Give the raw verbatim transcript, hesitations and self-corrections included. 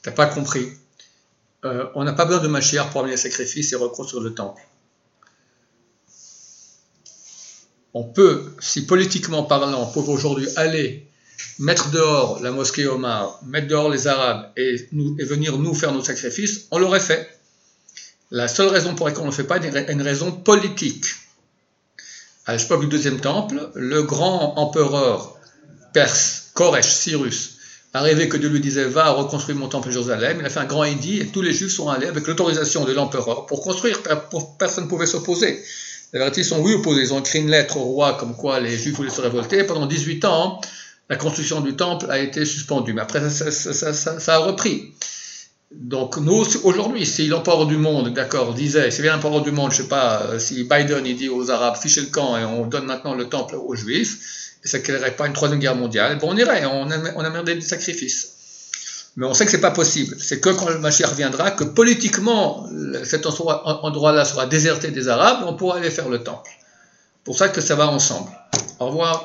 T'as pas compris. Euh, on n'a pas besoin de Mashiach pour amener les sacrifices et reconstruire le temple. On peut, si politiquement parlant, on peut aujourd'hui aller mettre dehors la mosquée Omar, mettre dehors les Arabes et, nous, et venir nous faire nos sacrifices, on l'aurait fait. La seule raison pour laquelle on ne le fait pas est une raison politique. À l'époque du deuxième temple, le grand empereur perse, Koresh, Cyrus, arrivé que Dieu lui disait va reconstruire mon temple à Jérusalem, il a fait un grand édit et tous les juifs sont allés avec l'autorisation de l'empereur pour construire, pour, personne ne pouvait s'opposer. La vérité, ils sont oui opposés, ils ont écrit une lettre au roi comme quoi les juifs voulaient se révolter, et pendant dix-huit ans, la construction du temple a été suspendue, mais après ça, ça, ça, ça, ça a repris. Donc nous, aujourd'hui, si l'empereur du monde, d'accord, disait, si bien l'empereur du monde, je ne sais pas, si Biden il dit aux Arabes, fichez le camp et on donne maintenant le temple aux Juifs, et ça ne créerait pas une troisième guerre mondiale, bon, on irait, on, on amènerait des sacrifices. Mais on sait que ce n'est pas possible. C'est que quand le Mashiach reviendra, que politiquement, cet endroit-là sera déserté des Arabes, on pourra aller faire le temple. Pour ça que ça va ensemble. Au revoir.